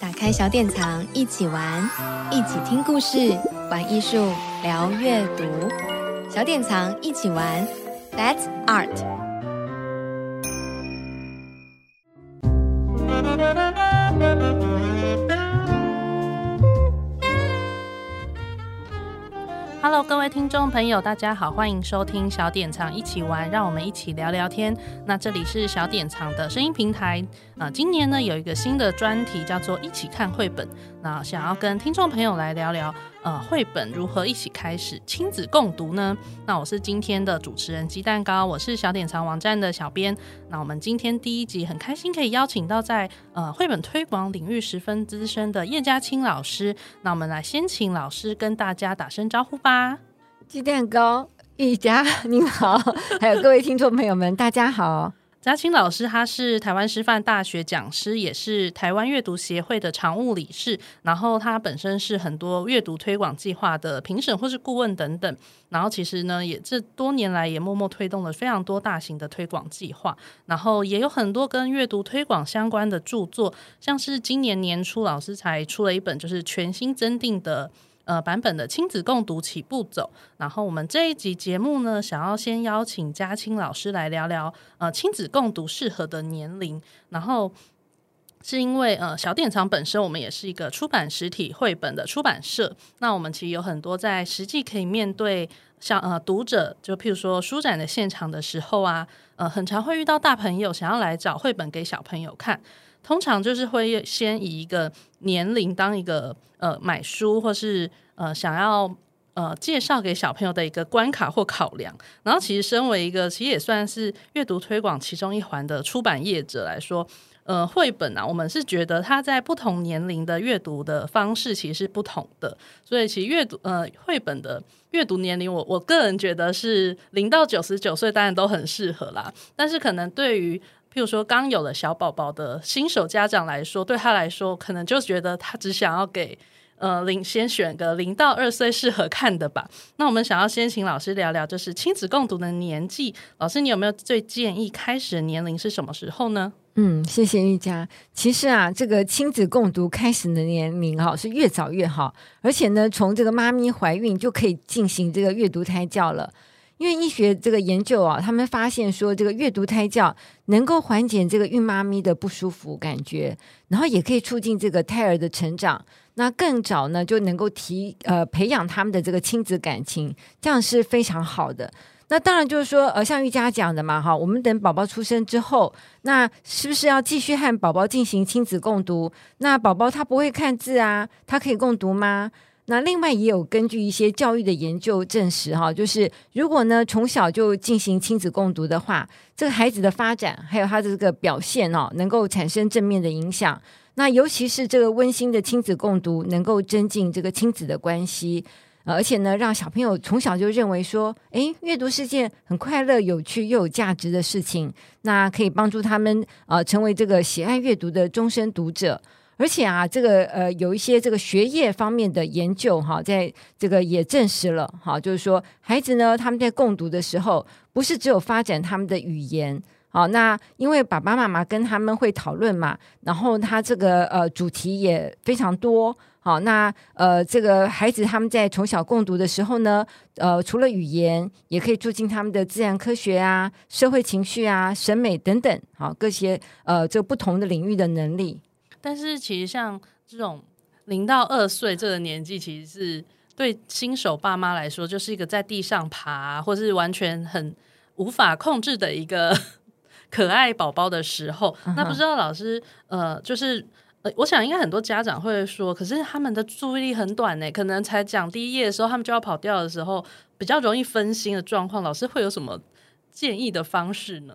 打开小典藏，一起玩，一起听故事，玩艺术，聊阅读。小典藏一起玩 ，That's Art。 Hello， 各位听众朋友，大家好，欢迎收听小典藏一起玩，让我们一起聊聊天。那这里是小典藏的声音平台。今年呢有一个新的专题叫做一起看绘本。那想要跟听众朋友来聊聊绘本如何一起开始亲子共读呢？那我是今天的主持人鸡蛋糕，我是小典藏网站的小编。那我们今天第一集很开心可以邀请到在绘本推广领域十分资深的叶嘉青老师。那我们来先请老师跟大家打声招呼吧。 鸡蛋糕，玉佳您好，还有各位听众朋友们大家好。 嘉青老师他是台湾师范大学讲师，也是台湾阅读协会的常务理事，然后他本身是很多阅读推广计划的评审或是顾问等等，然后其实呢也这多年来也默默推动了非常多大型的推广计划，然后也有很多跟阅读推广相关的著作，像是今年年初老师才出了一本就是全新增订的版本的亲子共读起步走。然后我们这一集节目呢，想要先邀请嘉青老师来聊聊亲子共读适合的年龄。然后是因为小典藏本身我们也是一个出版实体绘本的出版社，那我们其实有很多在实际可以面对像读者，就譬如说书展的现场的时候啊，很常会遇到大朋友想要来找绘本给小朋友看，通常就是会先以一个年龄当一个买书或是想要介绍给小朋友的一个关卡或考量。然后其实身为一个其实也算是阅读推广其中一环的出版业者来说，绘本啊，我们是觉得它在不同年龄的阅读的方式其实是不同的，所以其实绘本的阅读年龄我个人觉得是0到99岁当然都很适合啦，但是可能对于譬如说刚有了小宝宝的新手家长来说，对他来说可能就觉得他只想要给先选个0到2岁适合看的吧。那我们想要先请老师聊聊就是亲子共读的年纪，老师你有没有最建议开始的年龄是什么时候呢？ 谢谢玉佳。其实啊，这个亲子共读开始的年龄是越早越好，而且呢从这个妈咪怀孕就可以进行这个阅读胎教了。因为医学这个研究啊，他们发现说这个阅读胎教能够缓解这个孕妈咪的不舒服感觉，然后也可以促进这个胎儿的成长，那更早呢就能够培养他们的这个亲子感情，这样是非常好的。那当然就是说像玉佳讲的嘛，我们等宝宝出生之后，那是不是要继续和宝宝进行亲子共读？那宝宝他不会看字啊，他可以共读吗？那另外也有根据一些教育的研究证实就是如果呢从小就进行亲子共读的话，这个孩子的发展还有他的这个表现能够产生正面的影响。那尤其是这个温馨的亲子共读能够增进这个亲子的关系，而且呢让小朋友从小就认为说阅读是件很快乐有趣又有价值的事情，那可以帮助他们成为这个喜爱阅读的终身读者。而且啊，这个有一些这个学业方面的研究在这个也证实了就是说孩子呢他们在共读的时候，不是只有发展他们的语言那因为爸爸妈妈跟他们会讨论嘛，然后他这个主题也非常多那这个孩子他们在从小共读的时候呢除了语言，也可以促进他们的自然科学啊、社会情绪啊、审美等等各些这个不同的领域的能力。 但是其实像这种0到2岁这个年纪，其实是对新手爸妈来说就是一个在地上爬或是完全很无法控制的一个可爱宝宝的时候。那不知道老师就是我想应该很多家长会说，可是他们的注意力很短呢，可能才讲第一页的时候他们就要跑掉的时候，比较容易分心的状况，老师会有什么建议的方式呢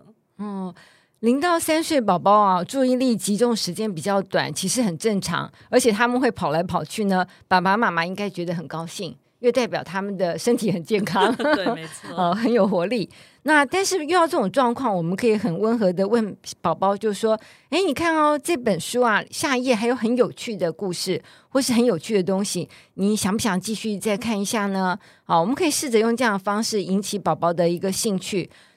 ？0到3岁宝宝注意力集中时间比较短，其实很正常，而且他们会跑来跑去呢，爸爸妈妈应该觉得很高兴，因为代表他们的身体很健康对，没错很有活力。那但是遇到这种状况，我们可以很温和的问宝宝，就说你看这本书啊，下一页还有很有趣的故事或是很有趣的东西，你想不想继续再看一下呢？我们可以试着用这样的方式引起宝宝的一个兴趣。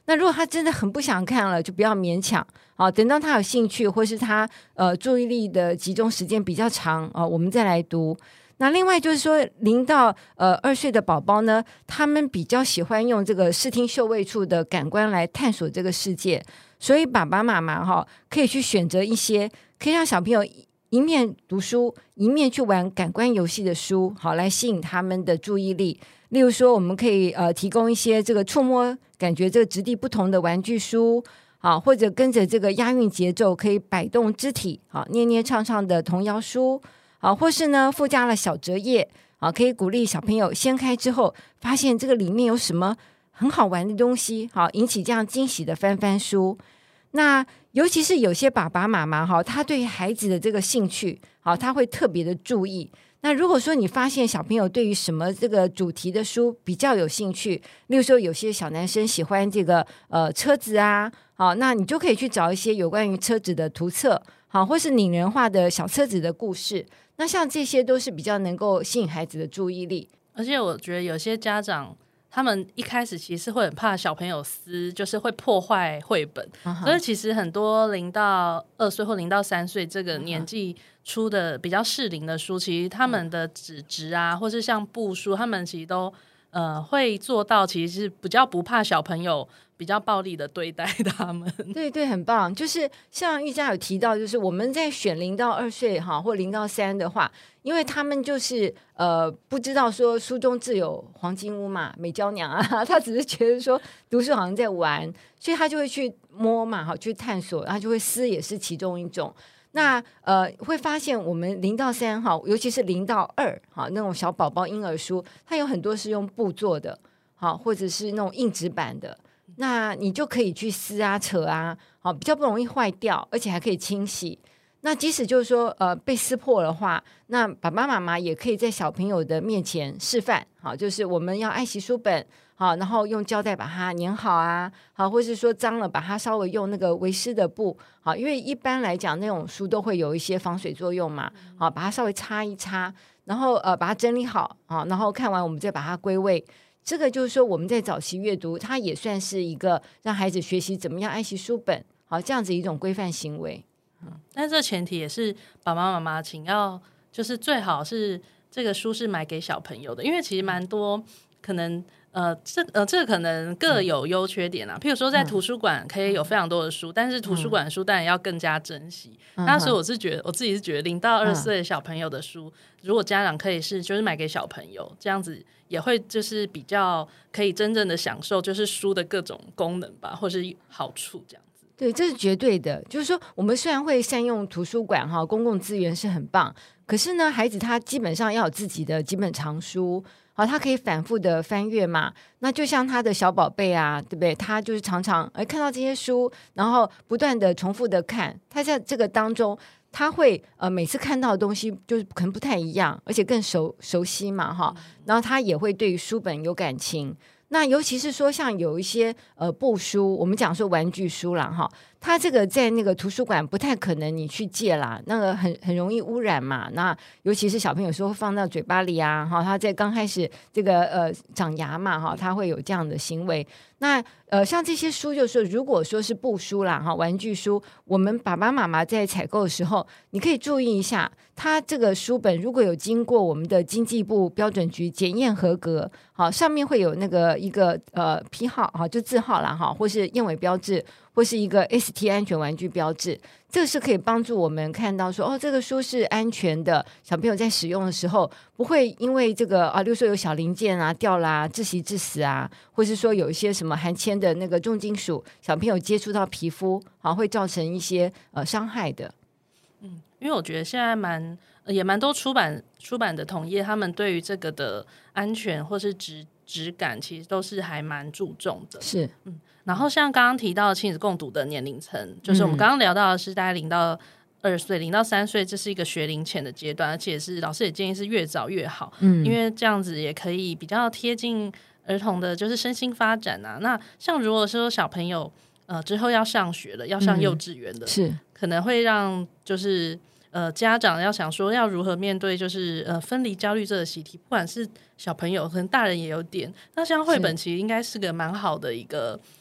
那如果他真的很不想看了，就不要勉强。好，等到他有兴趣，或是他注意力的集中时间比较长我们再来读。那另外就是说0到2岁的宝宝呢，他们比较喜欢用这个视听嗅味触的感官来探索这个世界，所以爸爸妈妈可以去选择一些可以让小朋友一面读书一面去玩感官游戏的书，好来吸引他们的注意力。例如说我们可以提供一些这个触摸感觉这个质地不同的玩具书，好，或者跟着这个押韵节奏可以摆动肢体，好，捏捏唱唱的童谣书，好，或是呢附加了小折页，好，可以鼓励小朋友掀开之后发现这个里面有什么很好玩的东西，好，引起这样惊喜的翻翻书。那尤其是有些爸爸妈妈他对孩子的这个兴趣好，他会特别的注意。那如果说你发现小朋友对于什么这个主题的书比较有兴趣，例如说有些小男生喜欢这个车子啊，好，那你就可以去找一些有关于车子的图册，好，或是拟人化的小车子的故事。那像这些都是比较能够吸引孩子的注意力。 而且我觉得有些家长他们一开始其实会很怕小朋友就是会破坏绘本，所以其实很多0到2岁或0到3岁这个年纪出的比较适龄的书，其实他们的纸质啊，或是像布书，他们其实都会做到，其实是比较不怕小朋友比较暴力的对待他们。 对对，很棒。就是像玉佳有提到，就是我们在选0到2岁或0到3的话，因为他们就是不知道说书中自有黄金屋嘛，美娇娘啊，他只是觉得说读书好像在玩，所以他就会去摸嘛，去探索，他就会撕，也是其中一种。那会发现我们0到3尤其是0到2那种小宝宝婴儿书，它有很多是用布做的，或者是那种硬纸板的，那你就可以去撕啊扯啊，比较不容易坏掉，而且还可以清洗。那即使就是说被撕破的话，那爸爸妈妈也可以在小朋友的面前示范，好，就是我们要爱惜书本，好，然后用胶带把它粘好啊，好，或是说脏了把它稍微用那个微湿的布，好，因为一般来讲那种书都会有一些防水作用嘛，好，把它稍微擦一擦，然后把它整理好，好，然后看完我们再把它归位。这个就是说我们在早期阅读，它也算是一个让孩子学习怎么样爱惜书本，好，这样子一种规范行为。 但这前提也是爸爸妈妈请要就是最好是这个书是买给小朋友的，因为其实蛮多可能这个可能各有优缺点啊。譬如说在图书馆可以有非常多的书，但是图书馆的书当然要更加珍惜。那所以我自己是觉得0到2岁小朋友的书，如果家长可以就是买给小朋友，这样子也会就是比较可以真正的享受就是书的各种功能吧，或是好处这样。 对，这是绝对的。就是说我们虽然会善用图书馆公共资源是很棒，可是呢孩子他基本上要有自己的几本藏书，好，他可以反复的翻阅嘛。那就像他的小宝贝啊，对不对？他就是常常看到这些书，然后不断的重复的看，他在这个当中他会每次看到的东西就是可能不太一样，而且更熟悉嘛然后他也会对于书本有感情。那尤其是说像有一些布书，我们讲说玩具书啦它这个在那个图书馆不太可能你去借啦，那个很容易污染嘛。那尤其是小朋友说会放到嘴巴里啊他在刚开始这个长牙嘛他会有这样的行为。那像这些书就是说如果说是布书啦玩具书，我们爸爸妈妈在采购的时候你可以注意一下，它这个书本如果有经过我们的经济部标准局检验合格，好，上面会有那个一个批号就字号啦或是验尾标志，或是一个 ST 安全玩具标志，这个是可以帮助我们看到说这个书是安全的，小朋友在使用的时候不会因为这个例如说有小零件啊掉啦窒息致死啊，或是说有一些什么含铅的那个重金属小朋友接触到皮肤会造成一些伤害的。 因为我觉得现在也蛮多出版的同业，他们对于这个的安全或是质感其实都是还蛮注重的。 是然后像刚刚提到亲子共读的年龄层，就是我们刚刚聊到的是大概0到2岁0到3岁，这是一个学龄前的阶段，而且是老师也建议是越早越好，因为这样子也可以比较贴近儿童的就是身心发展啊。那像如果说小朋友之后要上学了，要上幼稚园的， 是可能会让就是家长要想说要如何面对就是分离焦虑这个习题，不管是小朋友可能大人也有点。那像绘本其实应该是个蛮好的一个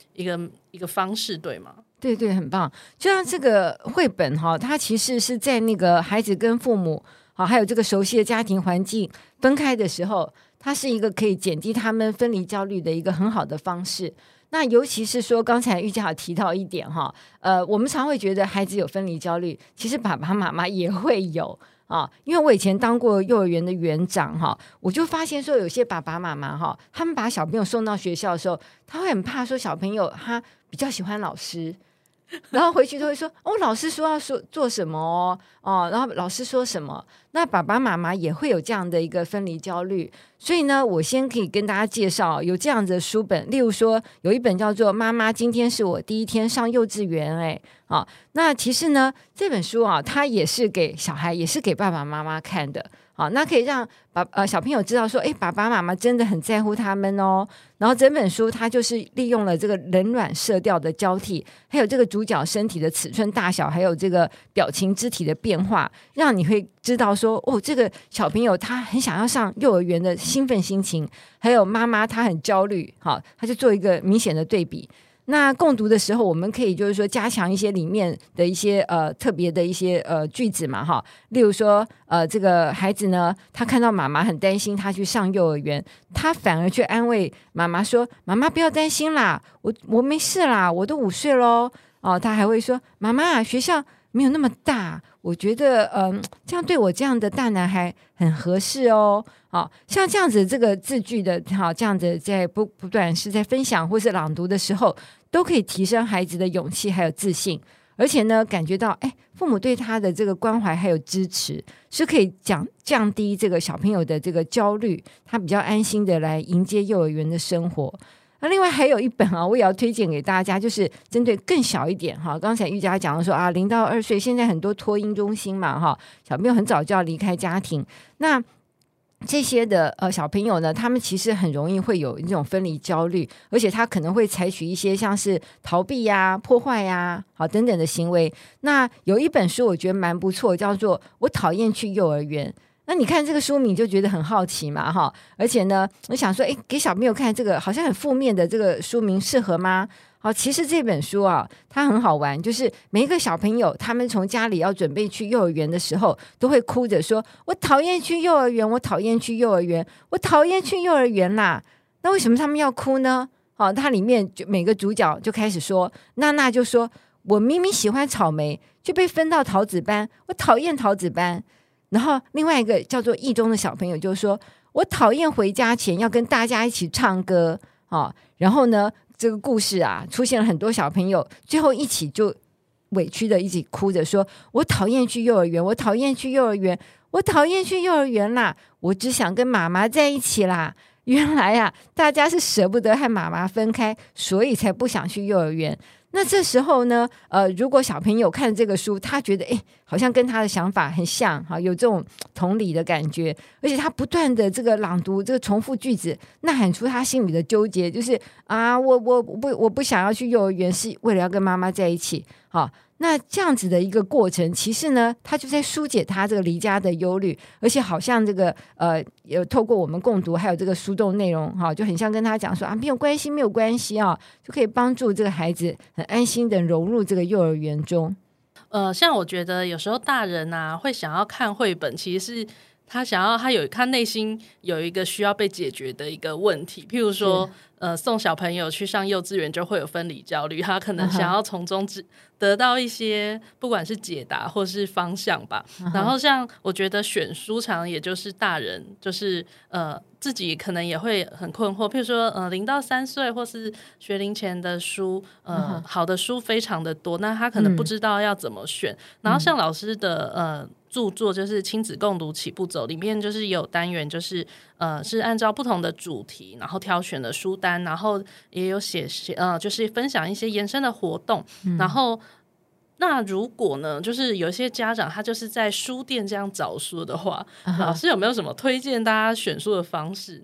一个方式，对吗？ 对对，很棒。就像这个绘本哈，它其实是在那个孩子跟父母好还有这个熟悉的家庭环境分开的时候，它是一个可以减低他们分离焦虑的一个很好的方式。那尤其是说刚才玉佳有提到一点哈，我们常会觉得孩子有分离焦虑，其实爸爸妈妈也会有啊。因为我以前当过幼儿园的园长哈，我就发现说有些爸爸妈妈哈，他们把小朋友送到学校的时候，他会很怕说小朋友他比较喜欢老师。然后回去都会说哦，老师说要说做什么然后老师说什么，那爸爸妈妈也会有这样的一个分离焦虑。所以呢，我先可以跟大家介绍有这样子的书本，例如说有一本叫做《妈妈今天是我第一天上幼稚园》那其实呢这本书它也是给小孩，也是给爸爸妈妈看的。那可以让小朋友知道说，爸爸妈妈真的很在乎他们哦。然后整本书它就是利用了这个冷暖色调的交替，还有这个主角身体的尺寸大小，还有这个表情肢体的变化，让你会知道说，这个小朋友他很想要上幼儿园的兴奋心情，还有妈妈她很焦虑，他就做一个明显的对比。那共读的时候，我们可以就是说加强一些里面的一些特别的一些句子嘛例如说这个孩子呢，他看到妈妈很担心他去上幼儿园，他反而去安慰妈妈说：“妈妈不要担心啦，我没事啦，我都5岁咯。”他还会说：“妈妈，学校没有那么大，我觉得这样对我这样的大男孩很合适哦。”像这样子这个字句的这样子在不断是在分享或是朗读的时候，都可以提升孩子的勇气还有自信，而且呢感觉到父母对他的这个关怀还有支持，是可以降低这个小朋友的这个焦虑，他比较安心的来迎接幼儿园的生活。那另外还有一本我也要推荐给大家，就是针对更小一点刚才玉佳讲的说0到2岁，现在很多托婴中心嘛小朋友很早就要离开家庭，那这些的小朋友呢，他们其实很容易会有这种分离焦虑，而且他可能会采取一些像是逃避呀、破坏呀等等的行为。那有一本书我觉得蛮不错，叫做《我讨厌去幼儿园》。那你看这个书名就觉得很好奇嘛而且呢我想说给小朋友看这个好像很负面的这个书名适合吗？其实这本书它很好玩，就是每一个小朋友他们从家里要准备去幼儿园的时候，都会哭着说：“我讨厌去幼儿园，我讨厌去幼儿园，我讨厌去幼儿园啦。”那为什么他们要哭呢？它里面就每个主角就开始说，娜娜就说：“我明明喜欢草莓，就被分到桃子班，我讨厌桃子班。”然后另外一个叫做义中的小朋友就说：“我讨厌回家前要跟大家一起唱歌。”然后呢这个故事出现了很多小朋友，最后一起就委屈的一起哭着说：“我讨厌去幼儿园，我讨厌去幼儿园，我讨厌去幼儿园啦，我只想跟妈妈在一起啦。”原来大家是舍不得和妈妈分开，所以才不想去幼儿园。那这时候呢如果小朋友看这个书，他觉得好像跟他的想法很像有这种同理的感觉，而且他不断的这个朗读这个重复句子，呐喊出他心里的纠结，就是我不想要去幼儿园，是为了要跟妈妈在一起。那这样子的一个过程，其实呢他就在疏解他这个离家的忧虑，而且好像这个有透过我们共读还有这个书中内容就很像跟他讲说没有关系没有关系就可以帮助这个孩子很安心的融入这个幼儿园中。 像我觉得有时候大人会想要看绘本，其实是他内心有一个需要被解决的一个问题，譬如说送小朋友去上幼稚园就会有分离焦虑，他可能想要从中得到一些不管是解答或是方向吧。然后像我觉得选书常也就是大人就是自己可能也会很困惑，譬如说0到3岁或是学龄前的书好的书非常的多，那他可能不知道要怎么选。然后像老师的著作就是亲子共读起步走，里面就是有单元就是是按照不同的主题然后挑选的书单，然后也有写就是分享一些延伸的活动。然后那如果呢就是有些家长他就是在书店这样找书的话，老师有没有什么推荐大家选书的方式呢？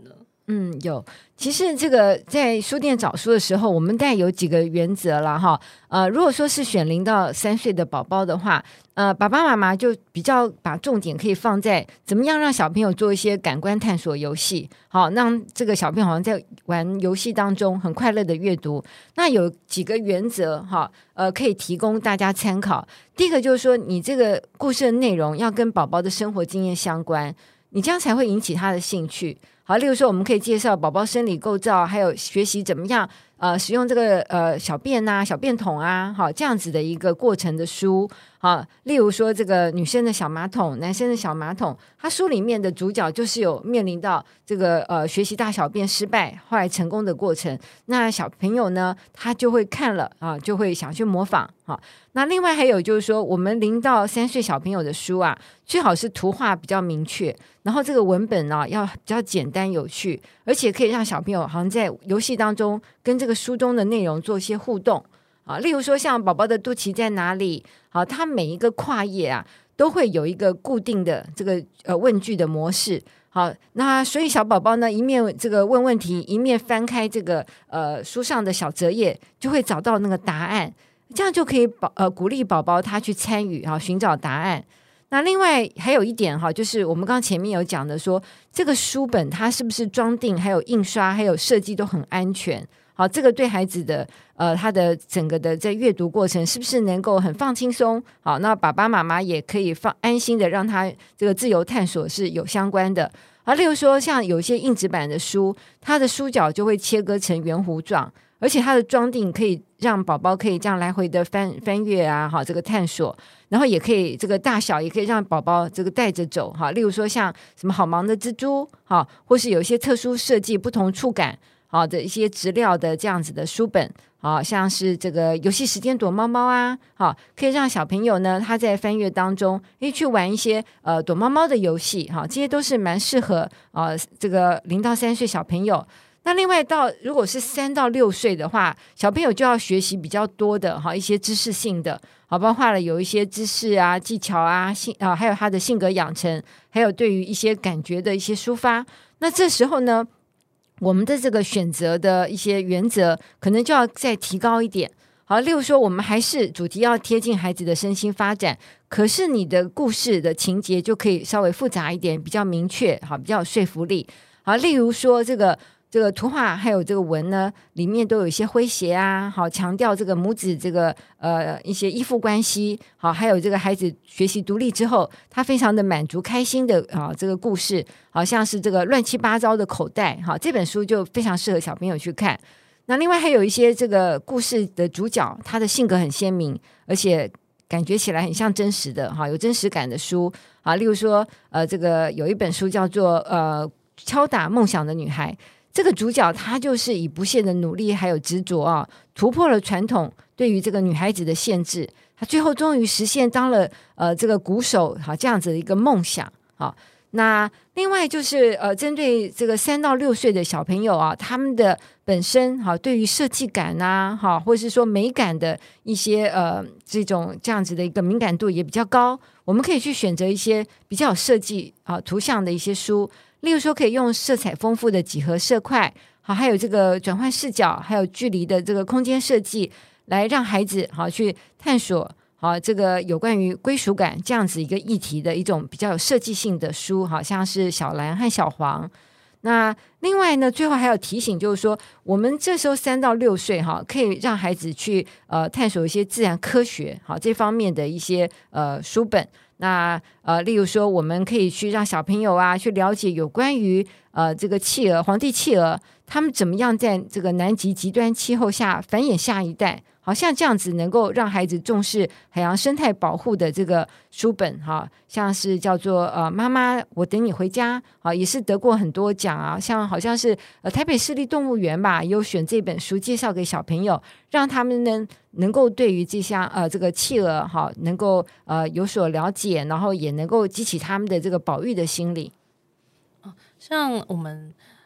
有。其实这个在书店找书的时候，我们大概有几个原则了哈。如果说是选0到3岁的宝宝的话，爸爸妈妈就比较把重点可以放在怎么样让小朋友做一些感官探索游戏，好让这个小朋友好像在玩游戏当中很快乐的阅读。那有几个原则哈，可以提供大家参考。第一个就是说，你这个故事的内容要跟宝宝的生活经验相关，你这样才会引起他的兴趣。好，例如说我们可以介绍宝宝生理构造，还有学习怎么样使用这个小便啊、小便桶啊，好这样子的一个过程的书。好，例如说这个女生的小马桶、男生的小马桶，他书里面的主角就是有面临到这个学习大小便失败后来成功的过程。那小朋友呢，他就会看了啊，就会想去模仿。好，那另外还有就是说，我们0到3岁小朋友的书啊，最好是图画比较明确，然后这个文本呢要比较简单有趣，而且可以让小朋友好像在游戏当中跟这个书中的内容做一些互动啊。例如说像宝宝的肚脐在哪里，好，它每一个跨页啊都会有一个固定的这个问句的模式。好，那所以小宝宝呢，一面这个问问题，一面翻开这个书上的小折页，就会找到那个答案。这样就可以鼓励宝宝他去参与哈，寻找答案。那另外还有一点哈，就是我们刚刚前面有讲的说，这个书本它是不是装订、还有印刷、还有设计都很安全？好，这个对孩子的他的整个的在阅读过程是不是能够很放轻松？好，那爸爸妈妈也可以安心的让他这个自由探索是有相关的。例如说像有些硬纸板的书，它的书角就会切割成圆弧状。而且它的装订可以让宝宝可以这样来回的翻阅啊，好这个探索，然后也可以这个大小也可以让宝宝这个带着走哈。例如说像什么好忙的蜘蛛哈，或是有一些特殊设计、不同触感好的一些质料的这样子的书本，好像是这个游戏时间躲猫猫啊，好可以让小朋友呢他在翻阅当中可以去玩一些躲猫猫的游戏哈，这些都是蛮适合这个0到3岁小朋友。那另外如果是3到6岁的话，小朋友就要学习比较多的一些知识性的，好包括了有一些知识啊、技巧啊、还有他的性格养成，还有对于一些感觉的一些抒发。那这时候呢，我们的这个选择的一些原则可能就要再提高一点。好，例如说我们还是主题要贴近孩子的身心发展，可是你的故事的情节就可以稍微复杂一点，比较明确，好，比较有说服力。好，例如说这个图画还有这个文呢，里面都有一些诙谐啊，好强调这个母子这个一些依附关系，好还有这个孩子学习独立之后，他非常的满足开心的这个故事，好像是这个乱七八糟的口袋，好这本书就非常适合小朋友去看。那另外还有一些这个故事的主角，他的性格很鲜明，而且感觉起来很像真实的哈，有真实感的书啊，例如说这个有一本书叫做敲打梦想的女孩。这个主角她就是以不懈的努力还有执着啊，突破了传统对于这个女孩子的限制，她最后终于实现当了这个鼓手好这样子的一个梦想。好，那另外就是针对这个3到6岁的小朋友啊，他们的本身好对于设计感啊，好或者是说美感的一些这样子的一个敏感度也比较高，我们可以去选择一些比较有设计图像的一些书。例如说可以用色彩丰富的几何色块，好，还有这个转换视角，还有距离的这个空间设计，来让孩子好去探索好这个有关于归属感这样子一个议题的一种比较有设计性的书，好像是小蓝和小黄。那另外呢，最后还有提醒，就是说我们这时候3到6岁哈，可以让孩子去探索一些自然科学好这方面的一些书本。那例如说我们可以去让小朋友啊去了解有关于这个企鹅皇帝企鹅他们怎么样在这个南极极端气候下繁衍下一代，好像这样子能够让孩子重视海洋生态保护的这个书本哈，像是叫做妈妈我等你回家啊，也是得过很多奖啊，像好像是台北市立动物园吧有选这本书介绍给小朋友，让他们能够对于这项这个企鹅哈能够有所了解，然后也能够激起他们的这个保育的心理。 像我们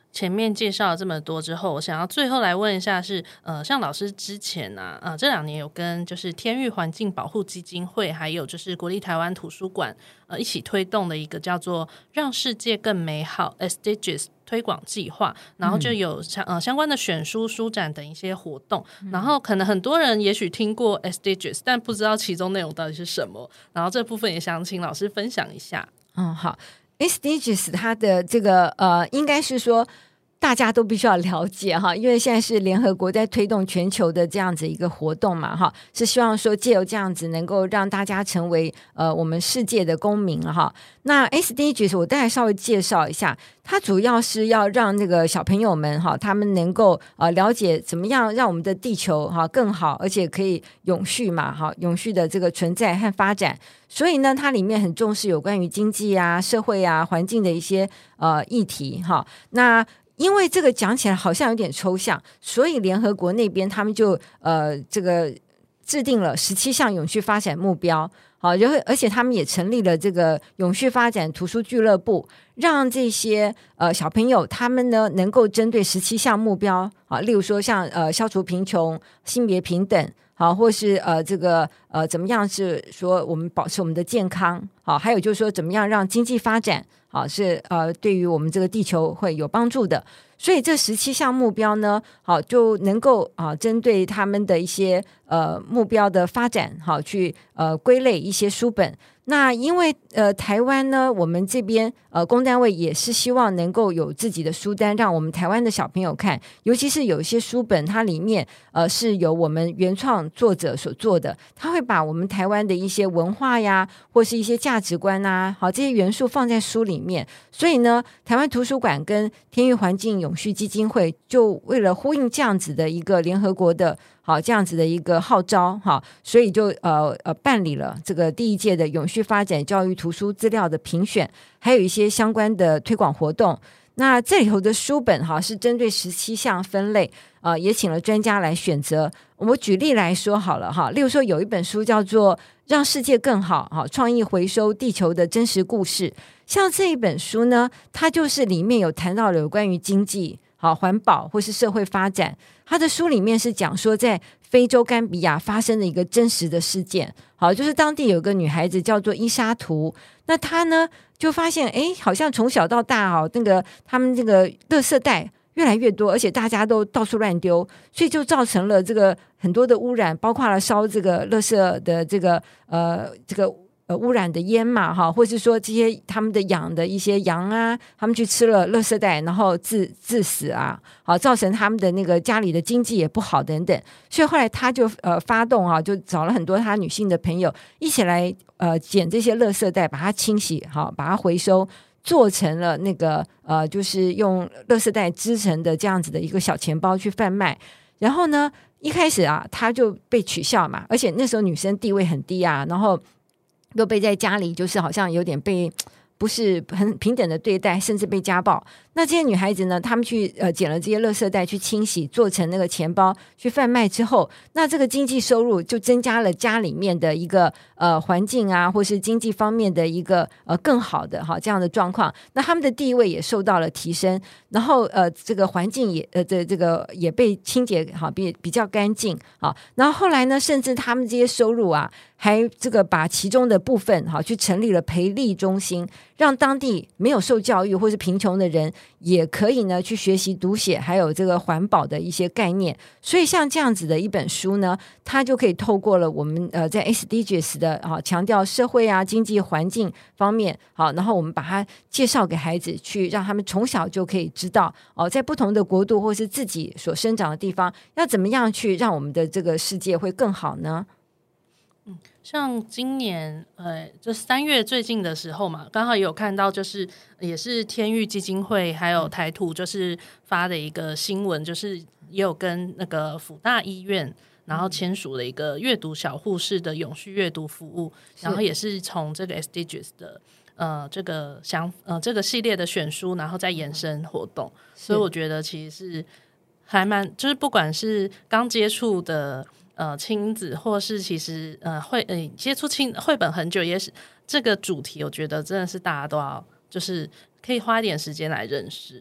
前面介绍了这么多之后，我想要最后来问一下是，像老师之前啊，这2年有跟就是天域环境保护基金会，还有就是国立台湾图书馆，一起推动的一个叫做让世界更美好 SDGs 推广计划，然后就有相关的选书、书展等一些活动，然后可能很多人也许听过 SDGs， 但不知道其中内容到底是什么，然后这部分也想请老师分享一下。 好。SDGs 它的这个应该是说大家都必须要了解哈，因为现在是联合国在推动全球的这样子一个活动嘛哈，是希望说借由这样子能够让大家成为我们世界的公民哈。那 SDGs 我大概稍微介绍一下，它主要是要让那个小朋友们哈，他们能够了解怎么样让我们的地球哈更好，而且可以永续嘛哈，永续的这个存在和发展。所以呢，它里面很重视有关于经济啊、社会啊、环境的一些议题哈。那因为这个讲起来好像有点抽象，所以联合国那边他们就这个制定了17项永续发展目标，好，然后而且他们也成立了这个永续发展图书俱乐部，让这些小朋友他们呢能够针对17项目标啊，例如说像消除贫穷、性别平等。好，或是这个怎么样是说我们保持我们的健康，好，还有就是说怎么样让经济发展，好是对于我们这个地球会有帮助的。所以这17项目标呢，好就能够针对他们的一些目标的发展，好去归类一些书本。那因为台湾呢，我们这边公单位也是希望能够有自己的书单，让我们台湾的小朋友看，尤其是有一些书本，它里面是由我们原创作者所做的，他会把我们台湾的一些文化呀，或是一些价值观啊，好这些元素放在书里面。所以呢，台湾图书馆跟天域环境永续基金会就为了呼应这样子的一个联合国的好这样子的一个号召哈，所以就办理了这个第1届的永续发展教育图书资料的评选，还有一些相关的推广活动。那这里头的书本哈是针对17项分类，也请了专家来选择。我举例来说好了哈，例如说有一本书叫做《让世界更好》哈，创意回收地球的真实故事。像这一本书呢，它就是里面有谈到了有关于经济、好环保或是社会发展。他的书里面是讲说在非洲甘比亚发生的一个真实的事件，好，就是当地有个女孩子叫做伊莎图，那她呢就发现好像从小到大那个他们这个垃圾袋越来越多，而且大家都到处乱丢，所以就造成了这个很多的污染，包括了烧这个垃圾的这个污染的烟嘛哈，或是说这些他们的养的一些羊啊，他们去吃了垃圾袋，然后致死啊，好造成他们的那个家里的经济也不好等等。所以后来他就发动就找了很多他女性的朋友一起来捡这些垃圾袋，把它清洗好，把它回收，做成了那个就是用垃圾袋织成的这样子的一个小钱包去贩卖。然后呢，一开始他就被取笑嘛，而且那时候女生地位很低啊，然后又被在家里就是好像有点被不是很平等的对待，甚至被家暴。那这些女孩子呢，她们去捡了这些垃圾袋去清洗，做成那个钱包去贩卖之后，那这个经济收入就增加了家里面的一个环境啊，或是经济方面的一个更好的这样的状况。那他们的地位也受到了提升，然后这个环境也这个也被清洁比较干净啊。然后后来呢，甚至他们这些收入还这个把其中的部分去成立了培力中心，让当地没有受教育或是贫穷的人也可以呢去学习读写，还有这个环保的一些概念。所以像这样子的一本书呢，它就可以透过了我们在 SDGs 的强调社会经济环境方面好，然后我们把它介绍给孩子，去让他们从小就可以知道在不同的国度或是自己所生长的地方，要怎么样去让我们的这个世界会更好呢？ 像今年就3月最近的时候嘛，刚好也有看到，就是也是天域基金会还有台图就是发的一个新闻，就是也有跟那个辅大医院然后签署了一个阅读小护士的永续阅读服务，然后也是从这个 SDGs 的这个系列的选书，然后再延伸活动。所以我觉得其实是还蛮，就是不管是刚接触的亲子，或是其实接触绘本很久，也是这个主题，我觉得真的是大家都要就是可以花一点时间来认识。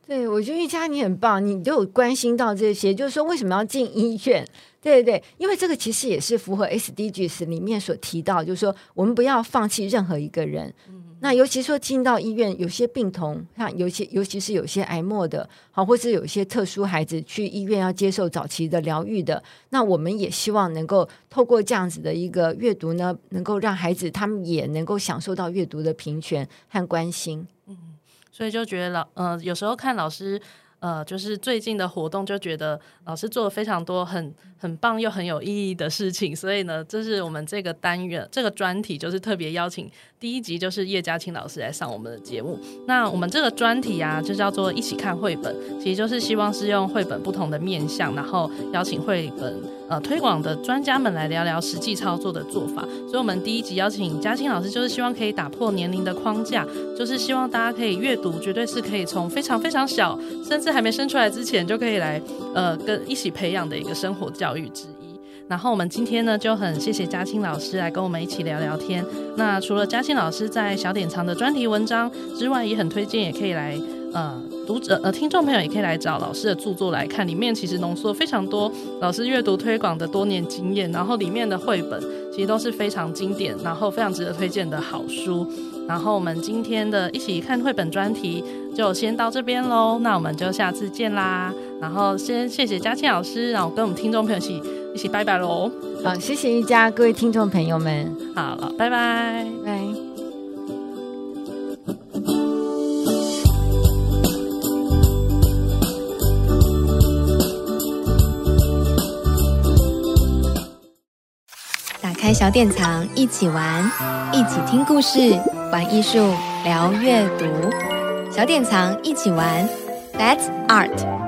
对，我觉得玉佳你很棒，你就有关心到这些，就是说为什么要进医院？对对对，因为这个其实也是符合 SDGs 里面所提到，就是说我们不要放弃任何一个人。那尤其说进到医院，有些病童，像尤其是有些癌末的，好，或是有些特殊孩子去医院要接受早期的疗愈的，那我们也希望能够透过这样子的一个阅读呢，能够让孩子他们也能够享受到阅读的平权和关心。 所以就觉得有时候看老师就是最近的活动，就觉得老师做了非常多很棒又很有意义的事情，所以呢，这是我们这个单元这个专题，就是特别邀请第一集就是叶嘉青老师来上我们的节目。那我们这个专题啊，就叫做一起看绘本，其实就是希望是用绘本不同的面向，然后邀请绘本推广的专家们来聊聊实际操作的做法。所以我们第一集邀请嘉青老师，就是希望可以打破年龄的框架，就是希望大家可以阅读，绝对是可以从非常非常小，甚至还没生出来之前就可以来跟一起培养的一个生活教育之一。然后我们今天呢就很谢谢嘉青老师来跟我们一起聊聊天。那除了嘉青老师在小典藏的专题文章之外，也很推荐也可以来听众朋友也可以来找老师的著作来看，里面其实浓缩非常多老师阅读推广的多年经验，然后里面的绘本其实都是非常经典，然后非常值得推荐的好书。然后我们今天的一起看绘本专题就先到这边咯，那我们就下次见啦。然后先谢谢嘉庆老师，然后跟我们听众朋友一起拜拜咯。 好，谢谢玉佳，各位听众朋友们， 好了，拜拜， 拜。 打开小典藏，一起玩，一起听故事，玩艺术，聊阅读。小典藏一起玩 ，That's Art。